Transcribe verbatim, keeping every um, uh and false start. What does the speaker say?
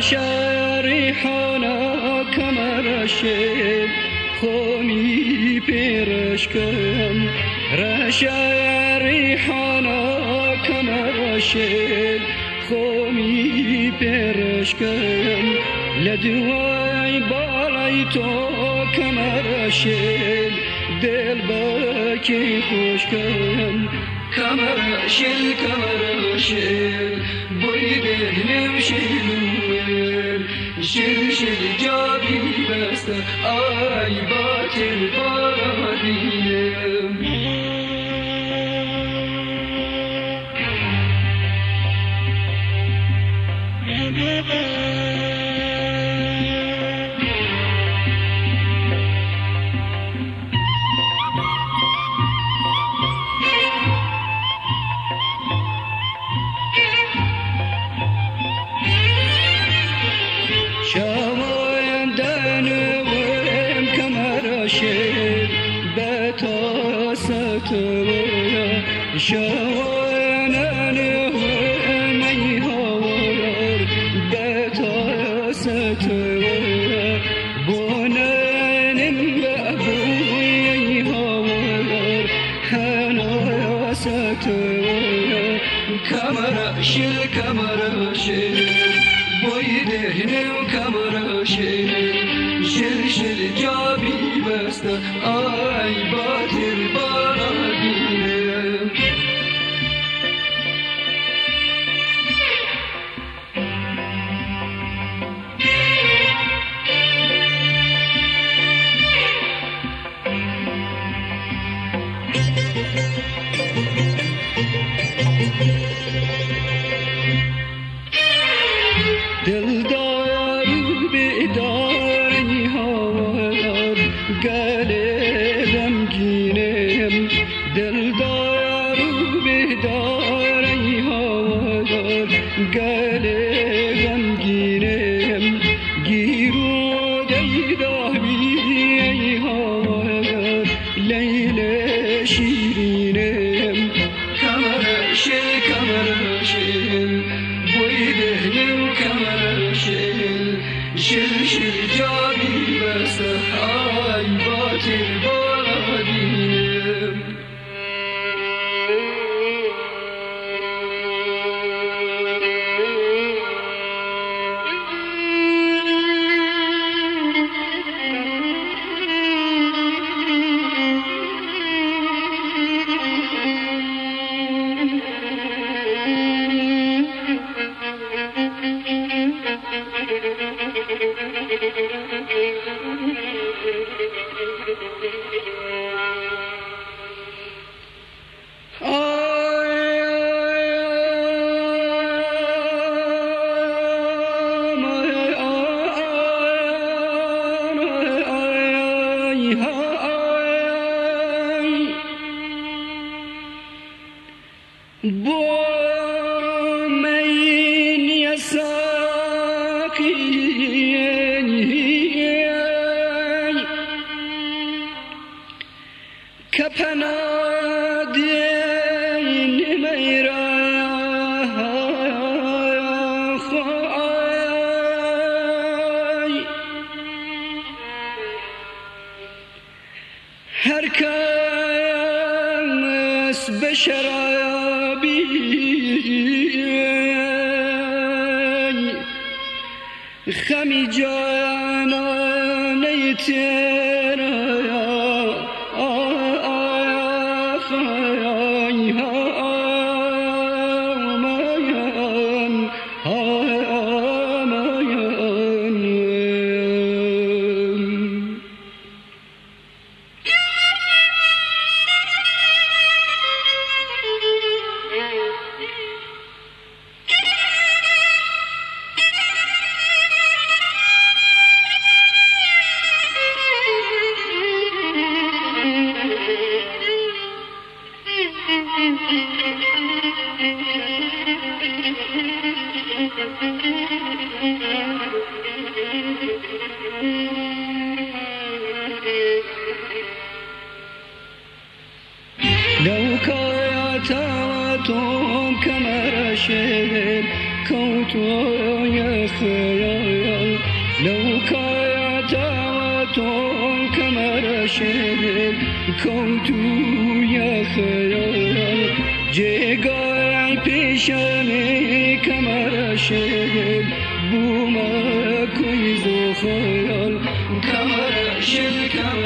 ريحانا كمرشل خومي بيرشكم رشا ريحانا كمرشل خومي بيرشكم لدواي بالايتو كمرشل دل باكي خوشكم كمرشل كمرشل بويده نمشيلويل شل شل جابي بس آي باكر باراديم شاوين دانوين كمرشل بتاسطويا شاوين دانوين ميهور بتاسطويا بونن بابوي يهور هنا سطويا كمرشل كمرشل بويدهنم كمرشل شل شل جابي بس آي باكر باراديم دل دارو بیداری هوار گلم گینم دل دارو بیداری هوار گلم گینم گیرو دیداری هوار لیل شیرینم کمرشل کمرشل بويدهنم كمرشل شل شل جابي بس آي باكر باراديم بومين يساقي كبنادين ميرا هر كامس بشرابي خمي جانا نيتيرا لو كاتوتهم كمرشل كوتو يا خيال لو كايت وطن كمر شهر كوتو يا خيال جيغاي پیشانه كمر شهر بوما كويزو خيال كمر شهر